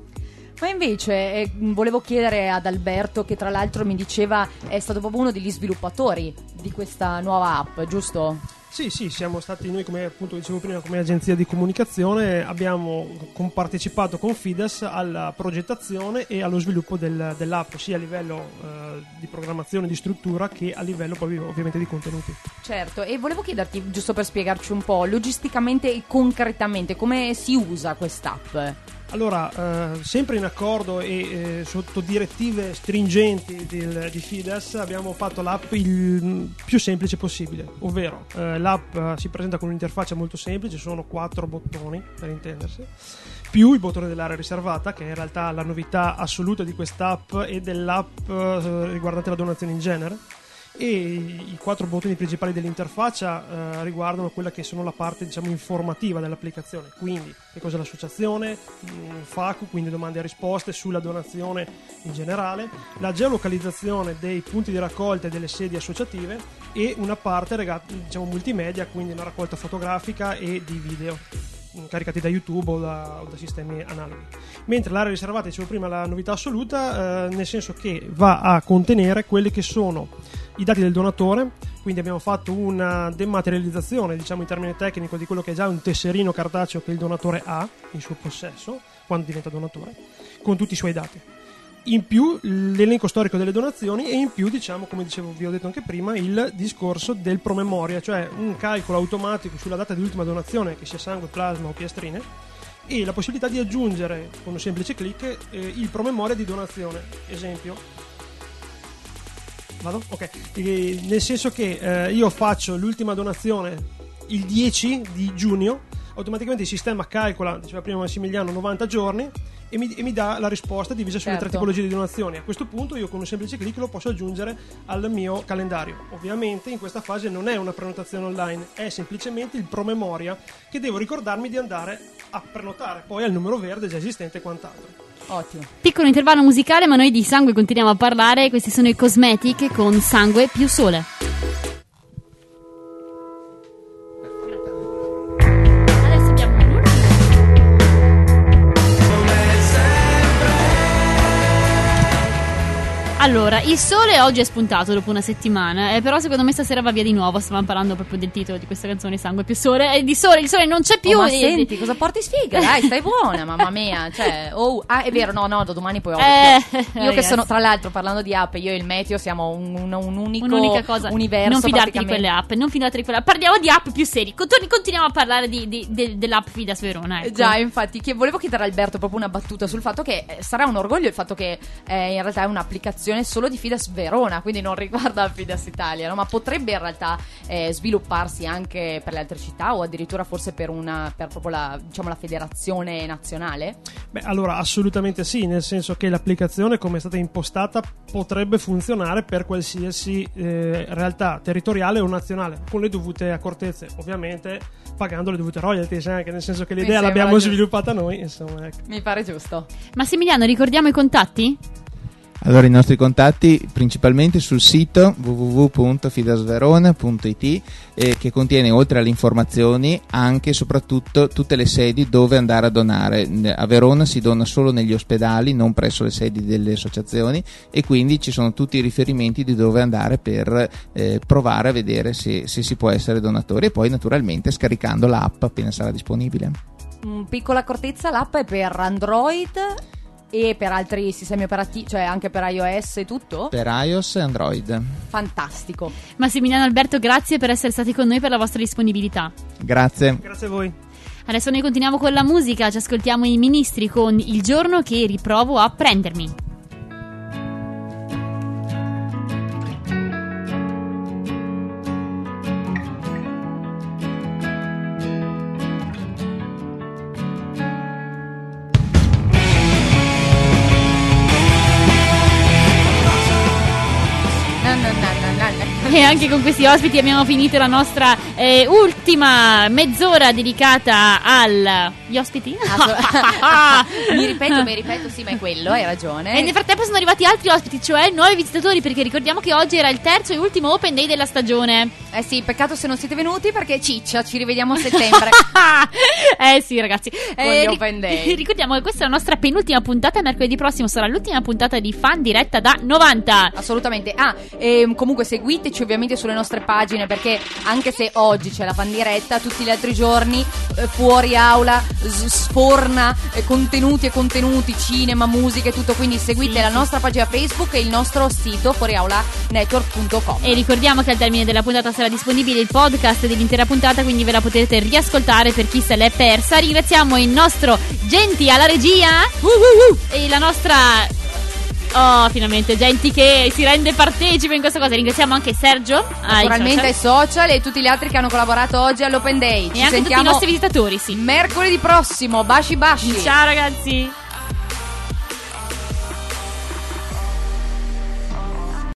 Ma invece volevo chiedere ad Alberto, che tra l'altro mi diceva è stato proprio uno degli sviluppatori di questa nuova app, giusto? Sì, siamo stati noi, come appunto dicevo prima, come agenzia di comunicazione, abbiamo partecipato con Fides alla progettazione e allo sviluppo dell'app, sia a livello di programmazione, di struttura, che a livello poi ovviamente di contenuti. Certo, e volevo chiederti, giusto per spiegarci un po', logisticamente e concretamente, come si usa quest'app? Allora, sempre in accordo e sotto direttive stringenti di Fides, abbiamo fatto l'app il più semplice possibile, ovvero l'app si presenta con un'interfaccia molto semplice, sono 4 bottoni per intendersi, più il bottone dell'area riservata, che è in realtà la novità assoluta di quest'app e dell'app riguardante la donazione in genere. E i 4 bottoni principali dell'interfaccia riguardano quella che sono la parte, diciamo, informativa dell'applicazione, quindi che cos'è l'associazione, FAQ, quindi domande e risposte sulla donazione in generale, la geolocalizzazione dei punti di raccolta e delle sedi associative, e una parte diciamo multimedia, quindi una raccolta fotografica e di video caricati da YouTube o da sistemi analoghi. Mentre l'area riservata, dicevo prima, la novità assoluta, nel senso che va a contenere quelli che sono i dati del donatore, quindi abbiamo fatto una dematerializzazione, diciamo in termine tecnico, di quello che è già un tesserino cartaceo che il donatore ha in suo possesso quando diventa donatore, con tutti i suoi dati. In più l'elenco storico delle donazioni, e in più, diciamo, come dicevo, vi ho detto anche prima, il discorso del promemoria, cioè un calcolo automatico sulla data di ultima donazione, che sia sangue, plasma o piastrine, e la possibilità di aggiungere con un semplice clic il promemoria di donazione. Esempio, vado? Ok, nel senso che io faccio l'ultima donazione il 10 di giugno, automaticamente il sistema calcola, diceva prima Massimiliano, 90 giorni e mi dà la risposta divisa sulle 3 tipologie di donazioni. A questo punto io con un semplice clic lo posso aggiungere al mio calendario. Ovviamente in questa fase non è una prenotazione online, è semplicemente il promemoria che devo ricordarmi di andare a prenotare, poi al numero verde già esistente e quant'altro. Ottimo. Piccolo intervallo musicale, ma noi di sangue continuiamo a parlare. Questi sono i Cosmetic con Sangue più Sole. Adesso abbiamo Allora, il sole oggi è spuntato dopo una settimana, però secondo me stasera va via di nuovo. Stavamo parlando proprio del titolo di questa canzone, Sangue più Sole, e di sole, il sole non c'è più. Ma senti, cosa porti sfiga? Dai, stai buona, mamma mia. Cioè, è vero, no, da domani poi io che sono, tra l'altro, parlando di app, io e il Meteo siamo un'unica cosa, universo. Non fidarti di quelle app, non fidarti di quelle app. Parliamo di app più seri. Continuiamo a parlare dell'app Fides Verona, ecco. Già, infatti, volevo chiedere a Alberto proprio una battuta sul fatto che sarà un orgoglio il fatto che in realtà è un'applicazione solo di Fides Verona, quindi non riguarda Fides Italia, no? Ma potrebbe in realtà svilupparsi anche per le altre città, o addirittura forse per proprio la federazione nazionale? Beh, allora assolutamente sì, nel senso che l'applicazione, come è stata impostata, potrebbe funzionare per qualsiasi realtà territoriale o nazionale, con le dovute accortezze, ovviamente pagando le dovute royalties, anche nel senso che l'idea l'abbiamo sviluppata noi, insomma, ecco. Mi pare giusto. Massimiliano, ricordiamo i contatti? Allora, i nostri contatti principalmente sul sito www.fidesverona.it, che contiene, oltre alle informazioni, anche e soprattutto tutte le sedi dove andare a donare. A Verona si dona solo negli ospedali, non presso le sedi delle associazioni, e quindi ci sono tutti i riferimenti di dove andare per provare a vedere se si può essere donatori, e poi naturalmente scaricando l'app appena sarà disponibile. Piccola accortezza, l'app è per Android E per altri sistemi operativi, cioè anche per iOS e tutto? Per iOS e Android. Fantastico. Massimiliano Alberto, grazie per essere stati con noi, per la vostra disponibilità. Grazie. Grazie a voi. Adesso noi continuiamo con la musica, ci ascoltiamo i Ministri con Il giorno che riprovo a prendermi. E anche con questi ospiti abbiamo finito la nostra ultima mezz'ora dedicata agli ospiti. Mi ripeto, sì, ma è quello, hai ragione. E nel frattempo sono arrivati altri ospiti, cioè nuovi visitatori, perché ricordiamo che oggi era il terzo e ultimo Open Day della stagione. Eh sì, peccato se non siete venuti, perché ciccia, ci rivediamo a settembre. Sì, ragazzi, con gli Open Day. Ricordiamo che questa è la nostra penultima puntata. Mercoledì prossimo sarà l'ultima puntata di Fan diretta da 90. Assolutamente. Comunque seguiteci ovviamente sulle nostre pagine, perché anche se oggi c'è la fan diretta, tutti gli altri giorni fuori aula sforna contenuti, cinema, musica e tutto, quindi seguite la nostra pagina Facebook e il nostro sito fuoriaulanetwork.com. E ricordiamo che al termine della puntata sarà disponibile il podcast dell'intera puntata, quindi ve la potete riascoltare per chi se l'è persa. Ringraziamo il nostro Genti alla regia e la nostra finalmente Genti che si rende partecipe in questa cosa. Ringraziamo anche Sergio naturalmente ai social e tutti gli altri che hanno collaborato oggi all'Open Day. E anche tutti i nostri visitatori, sì. Mercoledì prossimo. Baci. Ciao ragazzi.